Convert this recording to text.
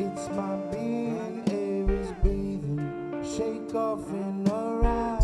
It's my being, air is breathing. Shake off in a ride.